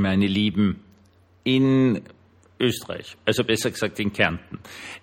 meine Lieben, in Österreich, also besser gesagt in Kärnten,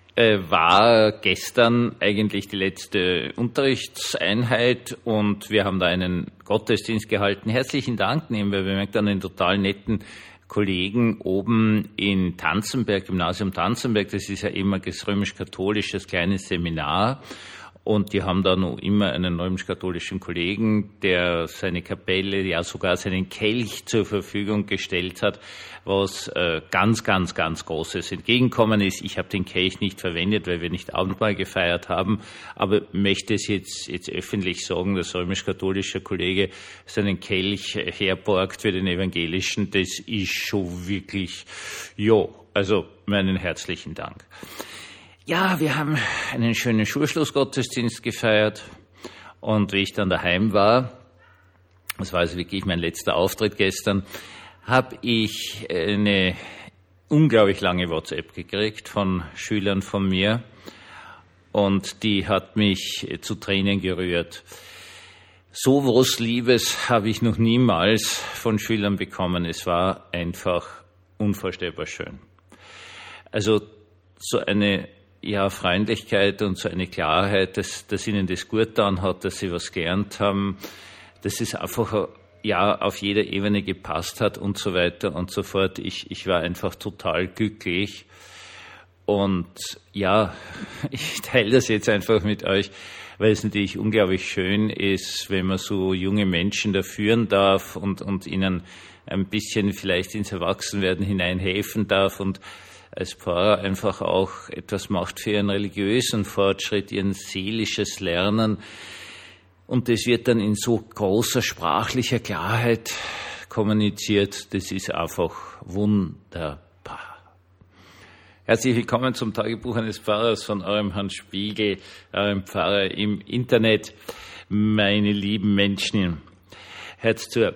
war gestern eigentlich die letzte Unterrichtseinheit und wir haben da einen Gottesdienst gehalten. Herzlichen Dank nehmen wir merken dann einen total netten Kollegen oben in Tanzenberg, Gymnasium Tanzenberg, das ist ja immer das römisch-katholisches kleines Seminar. Und die haben da noch immer einen römisch-katholischen Kollegen, der seine Kapelle, ja sogar seinen Kelch zur Verfügung gestellt hat, was ganz, ganz, ganz großes Entgegenkommen ist. Ich habe den Kelch nicht verwendet, weil wir nicht Abendmahl gefeiert haben, aber möchte es jetzt öffentlich sagen, dass römisch-katholischer Kollege seinen Kelch herborgt für den evangelischen, das ist schon wirklich, also meinen herzlichen Dank. Ja, wir haben einen schönen Schulschlussgottesdienst gefeiert und wie ich dann daheim war, das war also wirklich mein letzter Auftritt gestern, habe ich eine unglaublich lange WhatsApp gekriegt von Schülern von mir und die hat mich zu Tränen gerührt. So was Liebes habe ich noch niemals von Schülern bekommen. Es war einfach unvorstellbar schön. Also so eine Freundlichkeit und so eine Klarheit, dass ihnen das gut getan hat, dass sie was gelernt haben, dass es einfach auf jeder Ebene gepasst hat und so weiter und so fort. Ich war einfach total glücklich und ich teile das jetzt einfach mit euch, weil es natürlich unglaublich schön ist, wenn man so junge Menschen da führen darf und ihnen ein bisschen vielleicht ins Erwachsenwerden hinein helfen darf und als Pfarrer einfach auch etwas macht für ihren religiösen Fortschritt, ihren seelisches Lernen. Und das wird dann in so großer sprachlicher Klarheit kommuniziert. Das ist einfach wunderbar. Herzlich willkommen zum Tagebuch eines Pfarrers von eurem Hans Spiegel, eurem Pfarrer im Internet. Meine lieben Menschen, hört zu.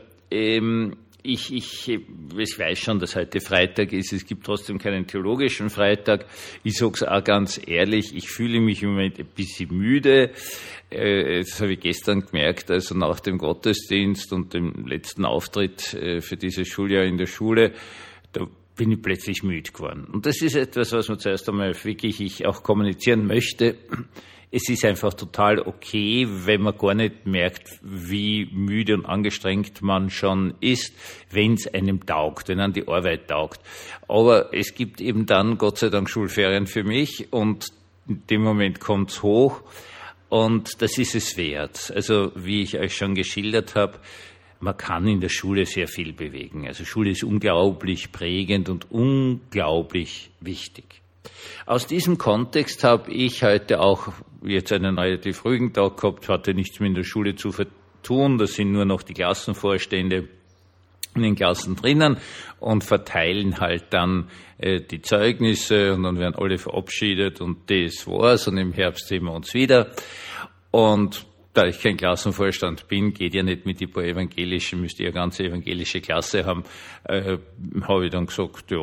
Ich weiß schon, dass heute Freitag ist. Es gibt trotzdem keinen theologischen Freitag. Ich sag's auch ganz ehrlich, ich fühle mich im Moment ein bisschen müde. Das habe ich gestern gemerkt, also nach dem Gottesdienst und dem letzten Auftritt für dieses Schuljahr in der Schule, da bin ich plötzlich müde geworden. Und das ist etwas, was man zuerst einmal wirklich ich auch kommunizieren möchte. Es ist einfach total okay, wenn man gar nicht merkt, wie müde und angestrengt man schon ist, wenn es einem taugt, wenn einem die Arbeit taugt. Aber es gibt eben dann, Gott sei Dank, Schulferien für mich und in dem Moment kommt's hoch und das ist es wert. Also wie ich euch schon geschildert habe, man kann in der Schule sehr viel bewegen. Also Schule ist unglaublich prägend und unglaublich wichtig. Aus diesem Kontext habe ich heute auch jetzt einen relativ ruhigen Tag gehabt, hatte nichts mehr in der Schule zu tun, da sind nur noch die Klassenvorstände in den Klassen drinnen und verteilen halt dann die Zeugnisse und dann werden alle verabschiedet und das war's und im Herbst sehen wir uns wieder. Und da ich kein Klassenvorstand bin, geht ja nicht mit die paar Evangelischen, müsst ihr eine ganze evangelische Klasse haben, habe ich dann gesagt,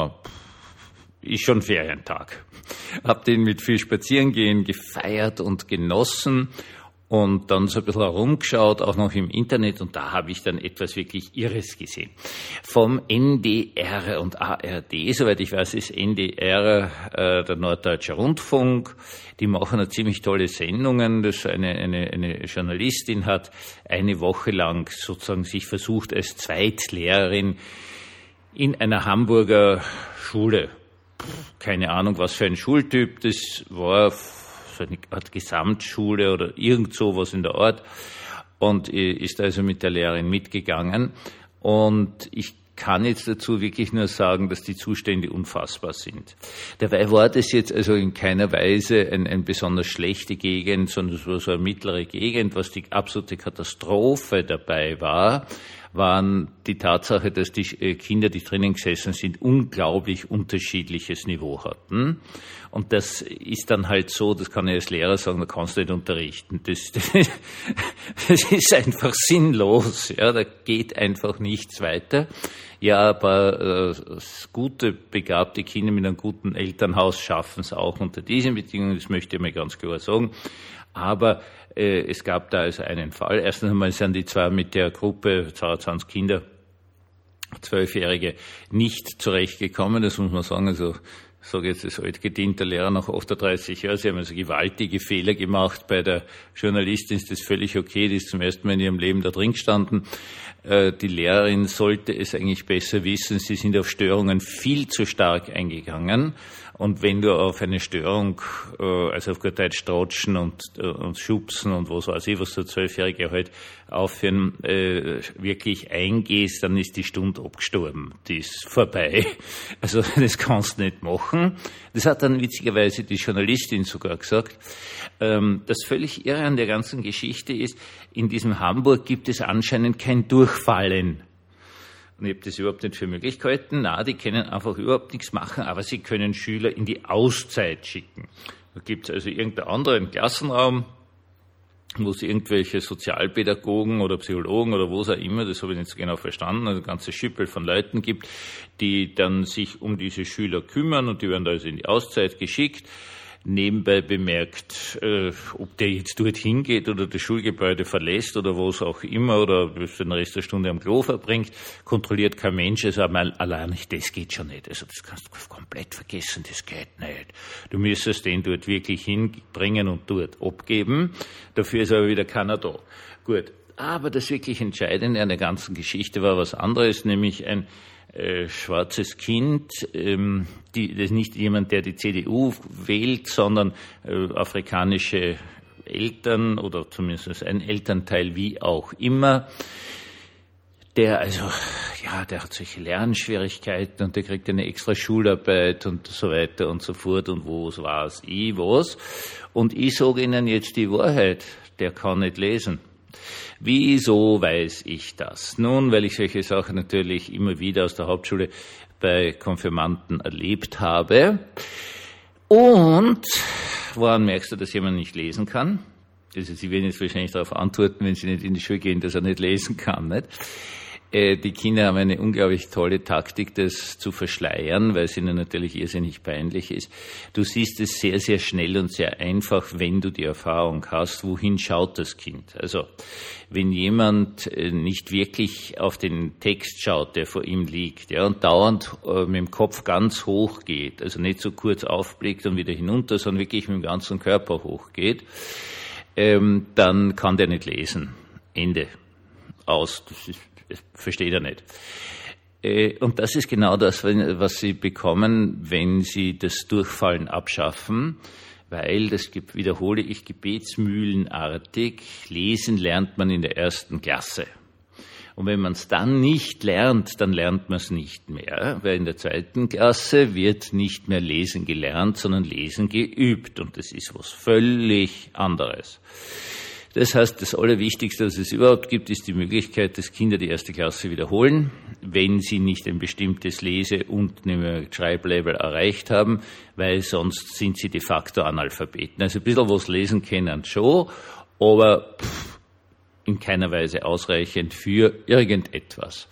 ist schon Ferientag. Hab den mit viel Spazierengehen gefeiert und genossen und dann so ein bisschen herumgeschaut, auch noch im Internet und da habe ich dann etwas wirklich Irres gesehen. Vom NDR und ARD, soweit ich weiß, ist NDR der Norddeutsche Rundfunk. Die machen eine ziemlich tolle Sendungen. Das eine Journalistin hat eine Woche lang sozusagen sich versucht als Zweitlehrerin in einer Hamburger Schule. Keine Ahnung, was für ein Schultyp das war, so eine Art Gesamtschule oder irgend sowas in der Art und ist also mit der Lehrerin mitgegangen und ich kann jetzt dazu wirklich nur sagen, dass die Zustände unfassbar sind. Dabei war das jetzt also in keiner Weise eine besonders schlechte Gegend, sondern es war so eine mittlere Gegend. Was die absolute Katastrophe dabei war, waren die Tatsache, dass die Kinder, die drinnen gesessen sind, unglaublich unterschiedliches Niveau hatten. Und das ist dann halt so, das kann ich als Lehrer sagen, da kannst du nicht unterrichten. Das ist einfach sinnlos. Ja, da geht einfach nichts weiter. Ja, aber gute, begabte Kinder mit einem guten Elternhaus schaffen es auch unter diesen Bedingungen, das möchte ich mir ganz klar sagen. Aber es gab da also einen Fall. Erstens einmal sind die zwei mit der Gruppe, 22 Kinder, 12-Jährige nicht zurechtgekommen, das muss man sagen. Also ich sage jetzt als altgedienter Lehrer nach 38 Jahren, sie haben also gewaltige Fehler gemacht. Bei der Journalistin ist das völlig okay, die ist zum ersten Mal in ihrem Leben da drin gestanden. Die Lehrerin sollte es eigentlich besser wissen. Sie sind auf Störungen viel zu stark eingegangen. Und wenn du auf eine Störung, also auf gut Deutsch Strotschen und Schubsen und was weiß ich, was so 12-Jährige halt aufführen, wirklich eingehst, dann ist die Stunde abgestorben. Die ist vorbei. Also das kannst du nicht machen. Das hat dann witzigerweise die Journalistin sogar gesagt. Das völlig Irre an der ganzen Geschichte ist, in diesem Hamburg gibt es anscheinend kein Durchfallen. Und ich habe das überhaupt nicht für möglich gehalten. Na, die können einfach überhaupt nichts machen, aber sie können Schüler in die Auszeit schicken. Da gibt es also irgendeinen anderen Klassenraum, wo es irgendwelche Sozialpädagogen oder Psychologen oder was auch immer, das habe ich nicht so genau verstanden, also ein ganzes Schippel von Leuten gibt, die dann sich um diese Schüler kümmern und die werden also in die Auszeit geschickt. Nebenbei bemerkt, ob der jetzt dorthin geht oder das Schulgebäude verlässt oder was auch immer oder den Rest der Stunde am Klo verbringt, kontrolliert kein Mensch. Also allein nicht, das geht schon nicht. Also das kannst du komplett vergessen, das geht nicht. Du müsstest den dort wirklich hinbringen und dort abgeben. Dafür ist aber wieder keiner da. Gut, aber das wirklich Entscheidende an der ganzen Geschichte war was anderes, nämlich ein schwarzes Kind, das ist nicht jemand, der die CDU wählt, sondern afrikanische Eltern oder zumindest ein Elternteil, wie auch immer, der hat solche Lernschwierigkeiten und der kriegt eine extra Schularbeit und so weiter und so fort und was. Und ich sage Ihnen jetzt die Wahrheit, der kann nicht lesen. Wieso weiß ich das? Nun, weil ich solche Sachen natürlich immer wieder aus der Hauptschule bei Konfirmanden erlebt habe. Und woran merkst du, dass jemand nicht lesen kann? Also Sie werden jetzt wahrscheinlich darauf antworten, wenn Sie nicht in die Schule gehen, dass er nicht lesen kann, nicht? Die Kinder haben eine unglaublich tolle Taktik, das zu verschleiern, weil es ihnen natürlich irrsinnig peinlich ist. Du siehst es sehr, sehr schnell und sehr einfach, wenn du die Erfahrung hast, wohin schaut das Kind. Also wenn jemand nicht wirklich auf den Text schaut, der vor ihm liegt, ja, und dauernd mit dem Kopf ganz hoch geht, also nicht so kurz aufblickt und wieder hinunter, sondern wirklich mit dem ganzen Körper hochgeht, dann kann der nicht lesen. Ende. Aus. Das versteht er nicht. Und das ist genau das, was Sie bekommen, wenn Sie das Durchfallen abschaffen, weil, das wiederhole ich gebetsmühlenartig, lesen lernt man in der 1. Klasse. Und wenn man es dann nicht lernt, dann lernt man es nicht mehr, weil in der 2. Klasse wird nicht mehr lesen gelernt, sondern lesen geübt. Und das ist was völlig anderes. Das heißt, das Allerwichtigste, was es überhaupt gibt, ist die Möglichkeit, dass Kinder die 1. Klasse wiederholen, wenn sie nicht ein bestimmtes Lese- und Schreiblevel erreicht haben, weil sonst sind sie de facto Analphabeten. Also ein bisschen was lesen können schon, aber in keiner Weise ausreichend für irgendetwas.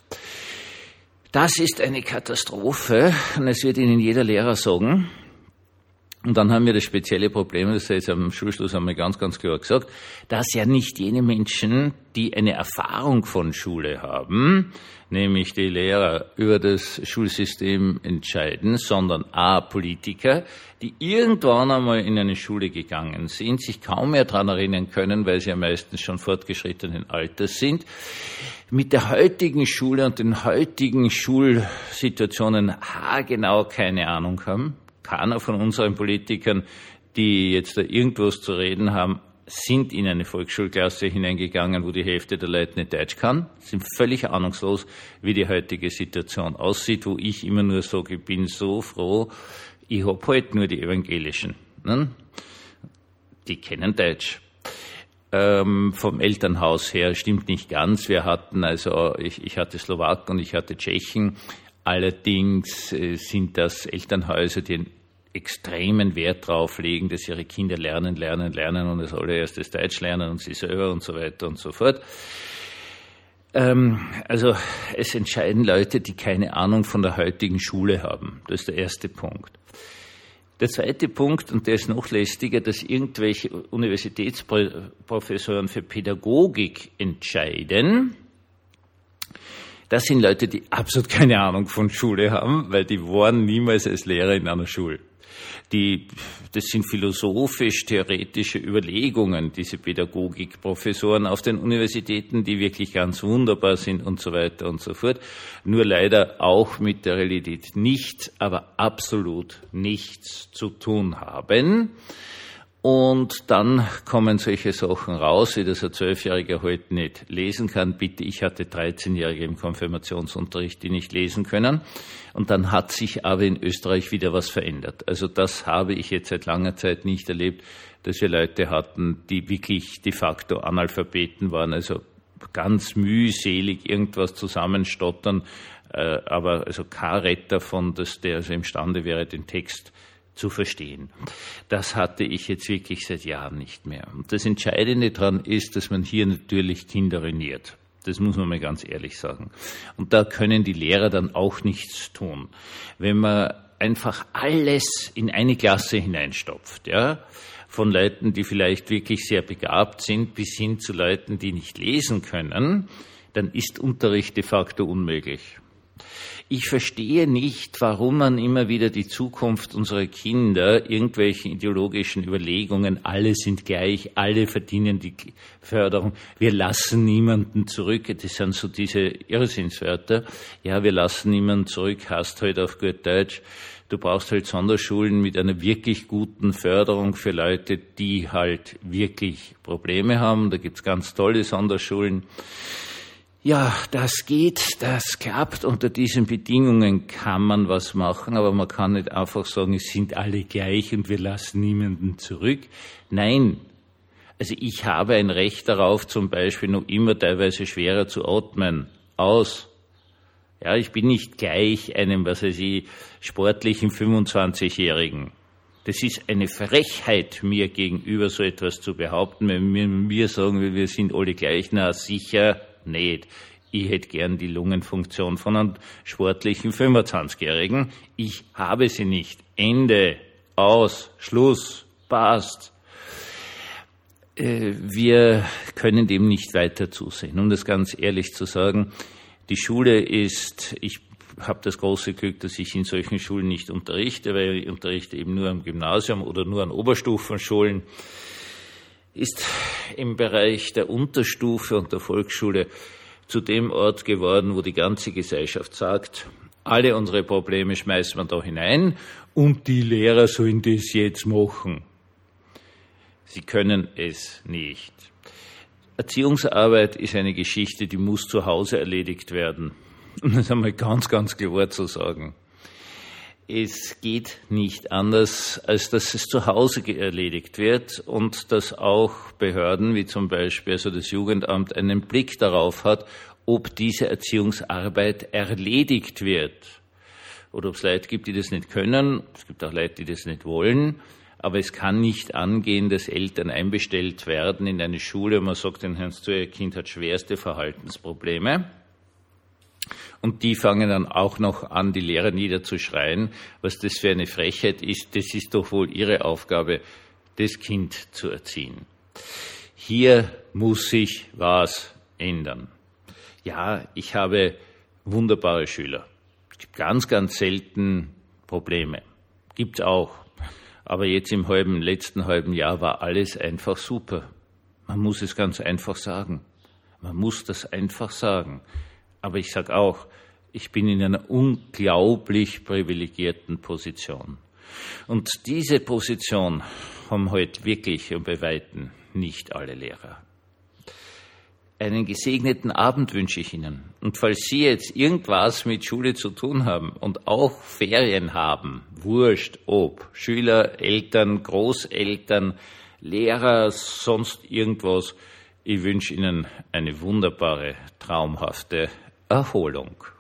Das ist eine Katastrophe und das wird Ihnen jeder Lehrer sagen. Und dann haben wir das spezielle Problem, das jetzt am Schulschluss einmal ganz, ganz klar gesagt, dass ja nicht jene Menschen, die eine Erfahrung von Schule haben, nämlich die Lehrer, über das Schulsystem entscheiden, sondern Politiker, die irgendwann einmal in eine Schule gegangen sind, sich kaum mehr daran erinnern können, weil sie ja meistens schon fortgeschrittenen Alters sind, mit der heutigen Schule und den heutigen Schulsituationen haargenau keine Ahnung haben. Keiner von unseren Politikern, die jetzt da irgendwas zu reden haben, sind in eine Volksschulklasse hineingegangen, wo die Hälfte der Leute nicht Deutsch kann, sind völlig ahnungslos, wie die heutige Situation aussieht, wo ich immer nur sage, ich bin so froh, ich hab halt nur die Evangelischen. Ne? Die kennen Deutsch. Vom Elternhaus her stimmt nicht ganz. Wir hatten ich hatte Slowaken und ich hatte Tschechen. Allerdings sind das Elternhäuser, die einen extremen Wert drauf legen, dass ihre Kinder lernen und das allererstes Deutsch lernen und sie selber und so weiter und so fort. Also es entscheiden Leute, die keine Ahnung von der heutigen Schule haben. Das ist der erste Punkt. Der zweite Punkt, und der ist noch lästiger, dass irgendwelche Universitätsprofessoren für Pädagogik entscheiden, Das sind Leute, die absolut keine Ahnung von Schule haben, weil die waren niemals als Lehrer in einer Schule. Das sind philosophisch-theoretische Überlegungen, diese Pädagogikprofessoren auf den Universitäten, die wirklich ganz wunderbar sind und so weiter und so fort. Nur leider auch mit der Realität nichts, aber absolut nichts zu tun haben. Und dann kommen solche Sachen raus, wie das ein 12-Jähriger heute nicht lesen kann. Bitte, ich hatte 13-Jährige im Konfirmationsunterricht, die nicht lesen können. Und dann hat sich aber in Österreich wieder was verändert. Also das habe ich jetzt seit langer Zeit nicht erlebt, dass wir Leute hatten, die wirklich de facto Analphabeten waren, also ganz mühselig irgendwas zusammenstottern, aber also kein Retter von, dass der also imstande wäre, den Text zu verstehen. Das hatte ich jetzt wirklich seit Jahren nicht mehr. Und das Entscheidende daran ist, dass man hier natürlich Kinder ruiniert. Das muss man mal ganz ehrlich sagen. Und da können die Lehrer dann auch nichts tun. Wenn man einfach alles in eine Klasse hineinstopft, ja, von Leuten, die vielleicht wirklich sehr begabt sind, bis hin zu Leuten, die nicht lesen können, dann ist Unterricht de facto unmöglich. Ich verstehe nicht, warum man immer wieder die Zukunft unserer Kinder irgendwelchen ideologischen Überlegungen, alle sind gleich, alle verdienen die Förderung, wir lassen niemanden zurück, das sind so diese Irrsinnswörter, ja, wir lassen niemanden zurück, heißt halt auf gut Deutsch, du brauchst halt Sonderschulen mit einer wirklich guten Förderung für Leute, die halt wirklich Probleme haben, da gibt's ganz tolle Sonderschulen. Ja, das geht, das klappt. Unter diesen Bedingungen kann man was machen, aber man kann nicht einfach sagen, es sind alle gleich und wir lassen niemanden zurück. Nein. Also ich habe ein Recht darauf, zum Beispiel noch immer teilweise schwerer zu atmen. Ja, ich bin nicht gleich einem, sportlichen 25-Jährigen. Das ist eine Frechheit, mir gegenüber so etwas zu behaupten, wenn wir sagen, wir sind alle gleich. Na, sicher nicht. Ich hätte gern die Lungenfunktion von einem sportlichen 25-Jährigen. Ich habe sie nicht. Ende. Aus. Schluss. Passt. Wir können dem nicht weiter zusehen. Um das ganz ehrlich zu sagen, die Schule ist, ich habe das große Glück, dass ich in solchen Schulen nicht unterrichte, weil ich unterrichte eben nur am Gymnasium oder nur an Oberstufenschulen, ist im Bereich der Unterstufe und der Volksschule zu dem Ort geworden, wo die ganze Gesellschaft sagt, alle unsere Probleme schmeißen wir da hinein und die Lehrer sollen das jetzt machen. Sie können es nicht. Erziehungsarbeit ist eine Geschichte, die muss zu Hause erledigt werden. Und das einmal ganz, ganz klar zu sagen. Es geht nicht anders, als dass es zu Hause erledigt wird und dass auch Behörden, wie zum Beispiel also das Jugendamt, einen Blick darauf hat, ob diese Erziehungsarbeit erledigt wird. Oder ob es Leute gibt, die das nicht können. Es gibt auch Leute, die das nicht wollen. Aber es kann nicht angehen, dass Eltern einbestellt werden in eine Schule und man sagt, den Herrn zu, Ihr Kind hat schwerste Verhaltensprobleme. Und die fangen dann auch noch an, die Lehrer niederzuschreien, was das für eine Frechheit ist. Das ist doch wohl ihre Aufgabe, das Kind zu erziehen. Hier muss sich was ändern. Ja, ich habe wunderbare Schüler. Es gibt ganz, ganz selten Probleme. Gibt's auch. Aber jetzt im letzten halben Jahr war alles einfach super. Man muss es ganz einfach sagen. Man muss das einfach sagen. Aber ich sage auch, ich bin in einer unglaublich privilegierten Position. Und diese Position haben heute wirklich und bei Weitem nicht alle Lehrer. Einen gesegneten Abend wünsche ich Ihnen. Und falls Sie jetzt irgendwas mit Schule zu tun haben und auch Ferien haben, wurscht ob, Schüler, Eltern, Großeltern, Lehrer, sonst irgendwas, ich wünsche Ihnen eine wunderbare, traumhafte Erholung.